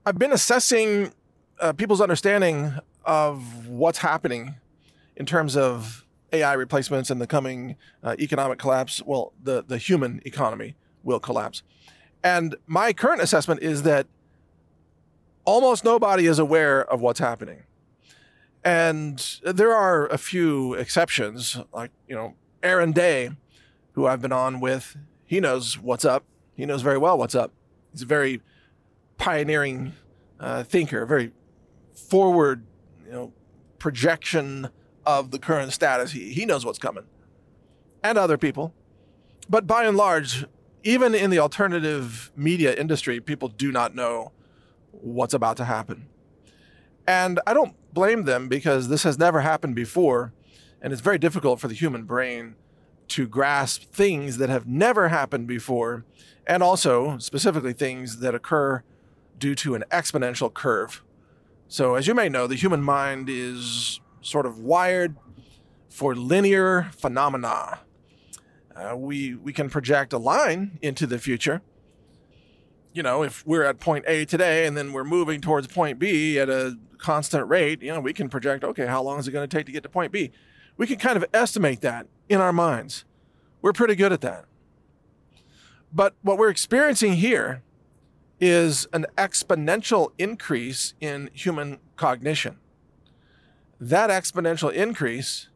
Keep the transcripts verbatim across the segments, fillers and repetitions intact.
I've been assessing uh, people's understanding of what's happening in terms of A I replacements and the coming uh, economic collapse. Well, the, the human economy will collapse. And my current assessment is that almost nobody is aware of what's happening. And there are a few exceptions, like, you know, Aaron Day, who I've been on with. He knows what's up. He knows very well what's up. He's a very pioneering uh, thinker, very forward, you know, projection of the current status. He, he knows what's coming. And other people. But by and large, even in the alternative media industry, people do not know what's about to happen. And I don't blame them, because this has never happened before, and it's very difficult for the human brain to grasp things that have never happened before, and also specifically things that occur due to an exponential curve. So as you may know, the human mind is sort of wired for linear phenomena. Uh, we, we can project a line into the future. You know, if we're at point A today and then we're moving towards point B at a constant rate, you know, we can project, okay, how long is it going to take to get to point B? We can kind of estimate that in our minds. We're pretty good at that. But what we're experiencing here is an exponential increase in human cognition. That exponential increase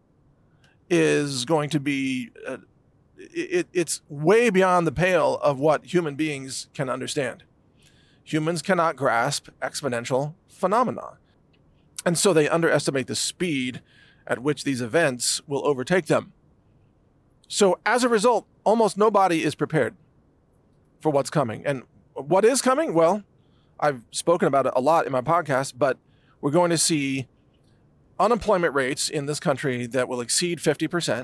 is going to be, uh, it, it's way beyond the pale of what human beings can understand. Humans cannot grasp exponential phenomena. And so they underestimate the speed at which these events will overtake them. So as a result, almost nobody is prepared for what's coming. And what is coming? Well, I've spoken about it a lot in my podcast, but we're going to see unemployment rates in this country that will exceed fifty percent.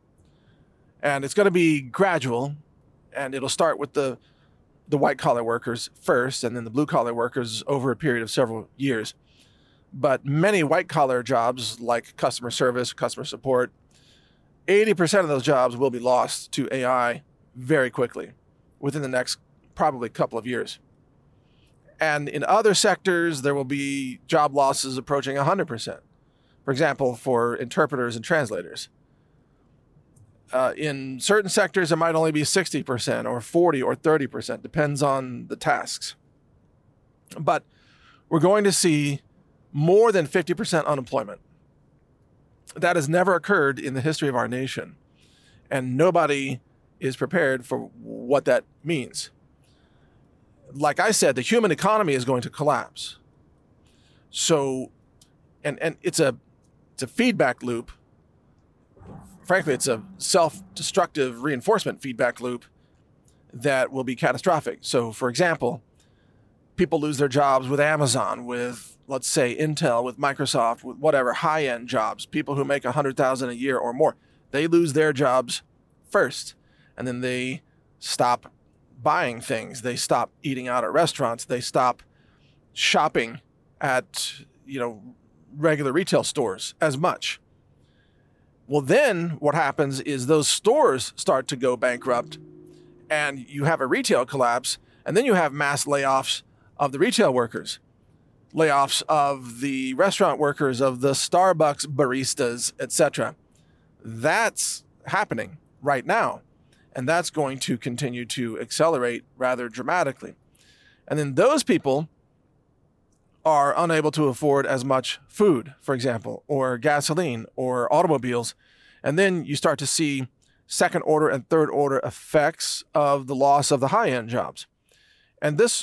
And it's going to be gradual, and it'll start with the, the white-collar workers first, and then the blue-collar workers over a period of several years. But many white-collar jobs, like customer service, customer support, eighty percent of those jobs will be lost to A I very quickly, within the next probably couple of years. And in other sectors, there will be job losses approaching one hundred percent. For example, for interpreters and translators. Uh, in certain sectors, it might only be sixty percent or forty or thirty percent, depends on the tasks. But we're going to see more than fifty percent unemployment. That has never occurred in the history of our nation. And nobody is prepared for what that means. Like I said, the human economy is going to collapse. So, and, and it's a, it's a feedback loop. Frankly, it's a self-destructive reinforcement feedback loop that will be catastrophic. So, for example, people lose their jobs with Amazon, with, let's say, Intel, with Microsoft, with whatever, high-end jobs, people who make one hundred thousand dollars a year or more. They lose their jobs first, and then they stop buying things. They stop eating out at restaurants. They stop shopping at, you know, regular retail stores as much. Well, then what happens is those stores start to go bankrupt, and you have a retail collapse, and then you have mass layoffs of the retail workers, layoffs of the restaurant workers, of the Starbucks baristas, et cetera. That's happening right now, and that's going to continue to accelerate rather dramatically. And then those people are unable to afford as much food, for example, or gasoline or automobiles. And then you start to see second order and third order effects of the loss of the high-end jobs. And this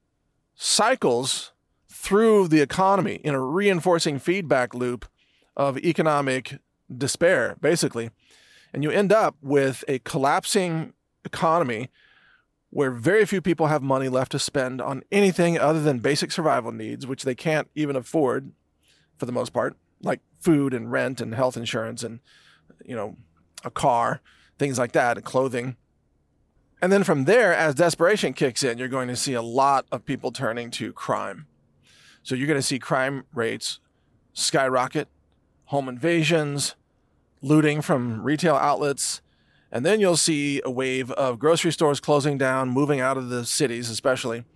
cycles through the economy in a reinforcing feedback loop of economic despair, basically. And you end up with a collapsing economy where very few people have money left to spend on anything other than basic survival needs, which they can't even afford for the most part, like food and rent and health insurance and, you know, a car, things like that, and clothing. And then from there, as desperation kicks in, you're going to see a lot of people turning to crime. So you're going to see crime rates skyrocket, home invasions, looting from retail outlets, and then you'll see a wave of grocery stores closing down, moving out of the cities especially.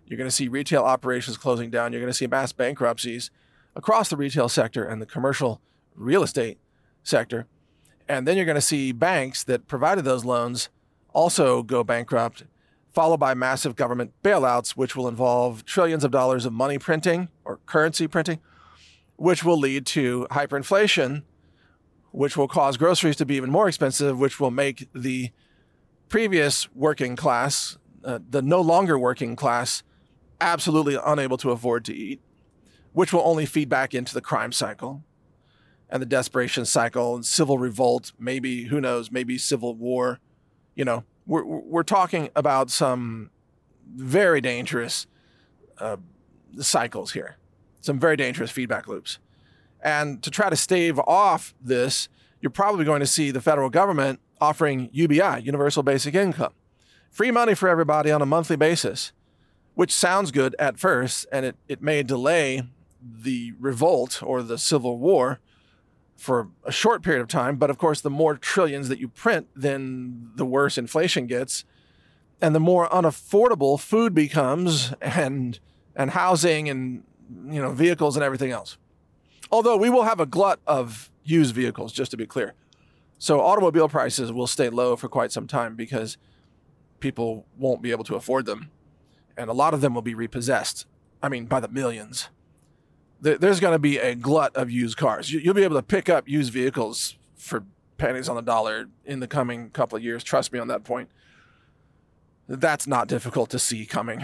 You're going to see retail operations closing down. You're going to see mass bankruptcies across the retail sector and the commercial real estate sector. And then you're going to see banks that provided those loans also go bankrupt, followed by massive government bailouts, which will involve trillions of dollars of money printing or currency printing, which will lead to hyperinflation, which will cause groceries to be even more expensive, which will make the previous working class, uh, the no longer working class, absolutely unable to afford to eat, which will only feed back into the crime cycle and the desperation cycle and civil revolt, maybe, who knows, maybe civil war. You know, we're, we're talking about some very dangerous uh, cycles here, some very dangerous feedback loops. And to try to stave off this, you're probably going to see the federal government offering U B I, Universal Basic Income, free money for everybody on a monthly basis, which sounds good at first, and it, it may delay the revolt or the civil war for a short period of time. But of course, the more trillions that you print, then the worse inflation gets, and the more unaffordable food becomes, and and housing and, you know, vehicles and everything else. Although we will have a glut of used vehicles, just to be clear. So automobile prices will stay low for quite some time because people won't be able to afford them. And a lot of them will be repossessed. I mean, by the millions. There's going to be a glut of used cars. You'll be able to pick up used vehicles for pennies on the dollar in the coming couple of years. Trust me on that point. That's not difficult to see coming.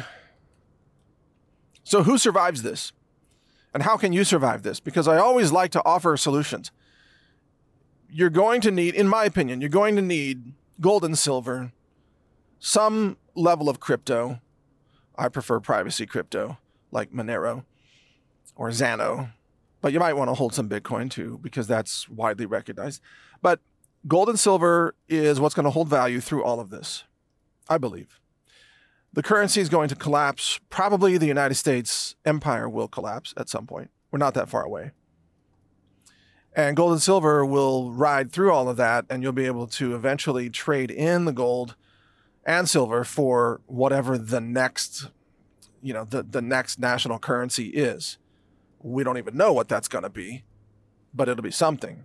So who survives this? And how can you survive this? Because I always like to offer solutions. You're going to need, in my opinion, you're going to need gold and silver, some level of crypto. I prefer privacy crypto, like Monero or Xano, but you might want to hold some Bitcoin too, because that's widely recognized. But gold and silver is what's going to hold value through all of this, I believe. The currency is going to collapse. Probably the United States empire will collapse at some point. We're not that far away. And gold and silver will ride through all of that, and you'll be able to eventually trade in the gold and silver for whatever the next, you know, the, the next national currency is. We don't even know what that's going to be, but it'll be something.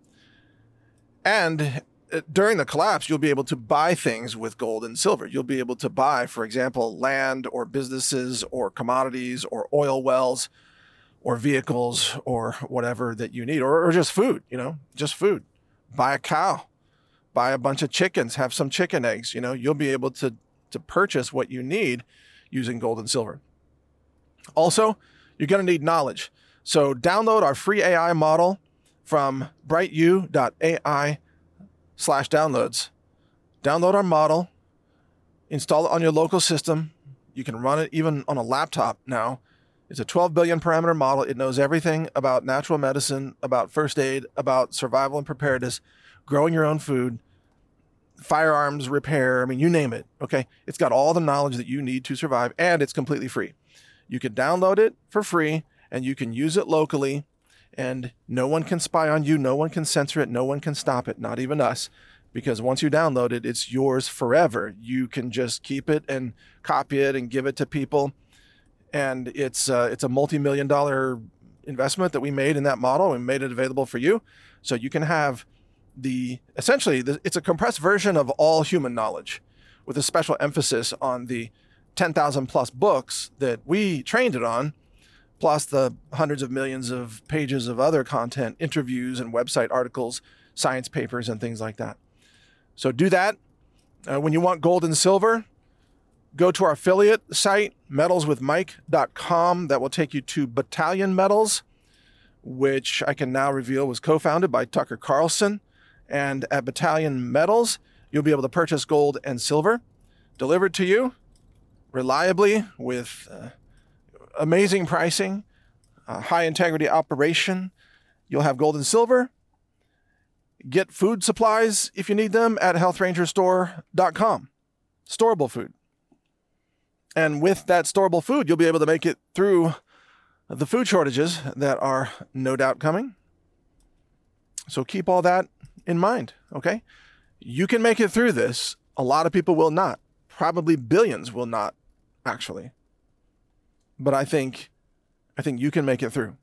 And during the collapse, you'll be able to buy things with gold and silver. You'll be able to buy, for example, land or businesses or commodities or oil wells or vehicles or whatever that you need, or, or just food, you know, just food. Buy a cow, buy a bunch of chickens, have some chicken eggs, you know, you'll be able to, to purchase what you need using gold and silver. Also, you're going to need knowledge. So download our free A I model from brightu dot A I slash downloads. Download our model, install it on your local system. You can run it even on a laptop now. It's a twelve billion parameter model. It knows everything about natural medicine, about first aid, about survival and preparedness, growing your own food, firearms repair. I mean, you name it. Okay. It's got all the knowledge that you need to survive, and it's completely free. You can download it for free, and you can use it locally, and no one can spy on you. No one can censor it. No one can stop it, not even us, because once you download it, it's yours forever. You can just keep it and copy it and give it to people. And it's uh, it's a multi-million dollar investment that we made in that model. We made it available for you. So you can have the, essentially, the, it's a compressed version of all human knowledge with a special emphasis on the ten thousand plus books that we trained it on, plus the hundreds of millions of pages of other content, interviews and website articles, science papers, and things like that. So do that. Uh, when you want gold and silver, go to our affiliate site, metals with mike dot com. That will take you to Battalion Metals, which I can now reveal was co-founded by Tucker Carlson. And at Battalion Metals, you'll be able to purchase gold and silver delivered to you reliably with uh, amazing pricing, uh, high integrity operation. You'll have gold and silver. Get food supplies if you need them at health ranger store dot com. Storable food. And with that storable food, you'll be able to make it through the food shortages that are no doubt coming. So keep all that in mind, okay? You can make it through this. A lot of people will not. Probably billions will not, actually. but I think, I think you can make it through.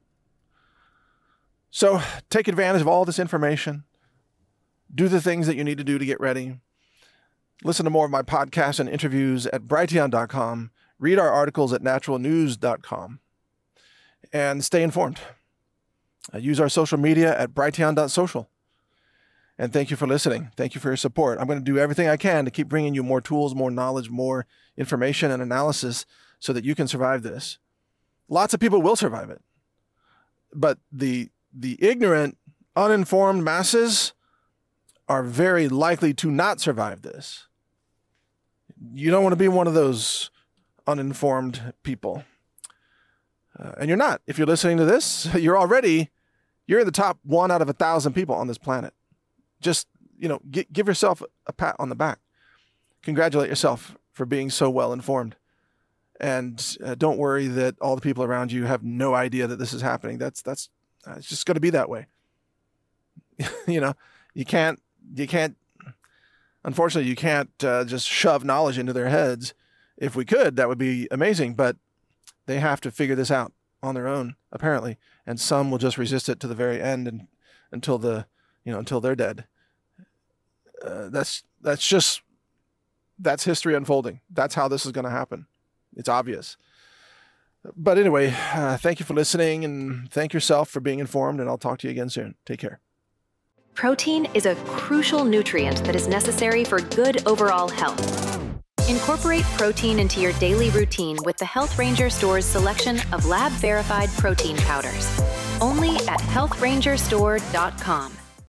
So take advantage of all this information. Do the things that you need to do to get ready. Listen to more of my podcasts and interviews at Brighteon dot com. Read our articles at natural news dot com. And stay informed. Uh, use our social media at Brighteon dot social. And thank you for listening. Thank you for your support. I'm going to do everything I can to keep bringing you more tools, more knowledge, more information and analysis so that you can survive this. Lots of people will survive it. But the the ignorant, uninformed masses are very likely to not survive this. You don't want to be one of those uninformed people. Uh, and you're not. If you're listening to this, you're already, you're in the top one out of a thousand people on this planet. Just, you know, g- give yourself a pat on the back. Congratulate yourself for being so well informed. And uh, don't worry that all the people around you have no idea that this is happening. That's, that's, uh, it's just going to be that way. You know, you can't, you can't, unfortunately, you can't uh, just shove knowledge into their heads. If we could, that would be amazing, but they have to figure this out on their own, apparently. And some will just resist it to the very end and until the, you know, until they're dead. Uh, that's, that's just, that's history unfolding. That's how this is going to happen. It's obvious. But anyway, uh, thank you for listening and thank yourself for being informed, and I'll talk to you again soon. Take care. Protein is a crucial nutrient that is necessary for good overall health. Incorporate protein into your daily routine with the Health Ranger Store's selection of lab-verified protein powders. Only at health ranger store dot com.